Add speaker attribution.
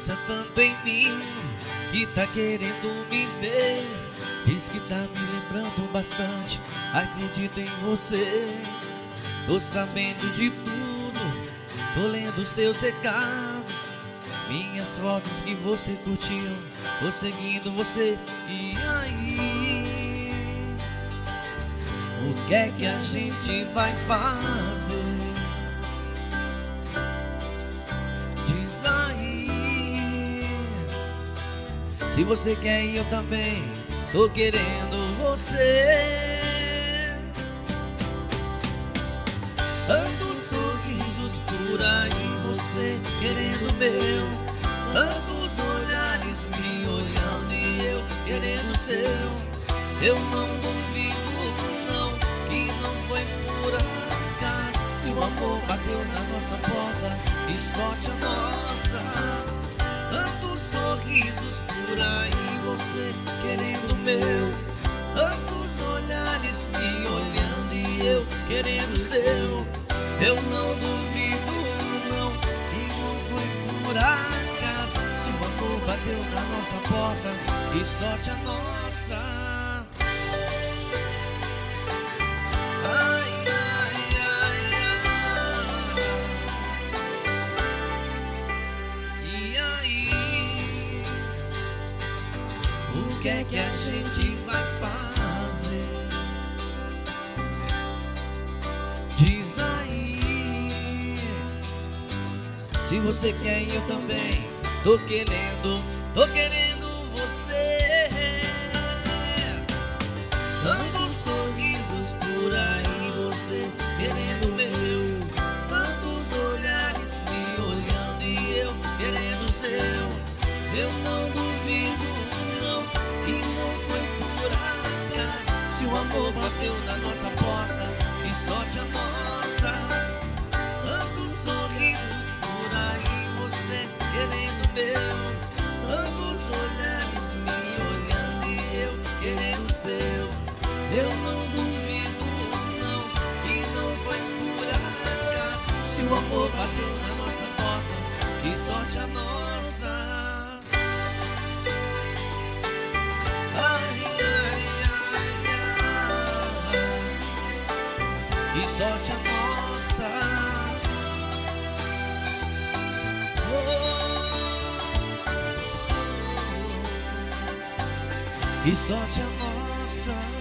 Speaker 1: pensa tanto em mim, que tá querendo me ver. Diz que tá me lembrando bastante, acredito em você. Tô sabendo de tudo, tô lendo seus recados, minhas fotos que você curtiu, tô seguindo você. E aí, o que é que a gente vai fazer? Diz aí. Se você quer e eu também tô querendo você. Tantos sorrisos por aí, você querendo meu. Tantos olhares me olhando e eu querendo seu. Eu não duvido não, que não foi por acaso. Se o amor bateu na nossa porta, que sorte a nossa. Tantos sorrisos por aí, você querendo meu. Tantos olhares me olhando e eu querendo seu. Eu não duvido não, que não foi por acaso. Se o amor bateu na nossa porta, que sorte a nossa. Ai, ai, ai, ai. E aí, o que é que a gente vai fazer? Diz aí. Se você quer e eu também tô querendo você. Tantos sorrisos por aí, você querendo meu. Tantos olhares me olhando e eu querendo seu. Eu não duvido não, que não foi por acaso. Se o amor bateu na nossa porta, que sorte a nossa. Tantos sorrisos por aí, você querendo meu. Tantos olhares me olhando e eu querendo seu. Eu não duvido não, que não foi por acaso. Se o amor bateu na nossa porta, que sorte a nossa. Ai, ai, ai, ai. Que sorte a nossa. Que sorte a nossa.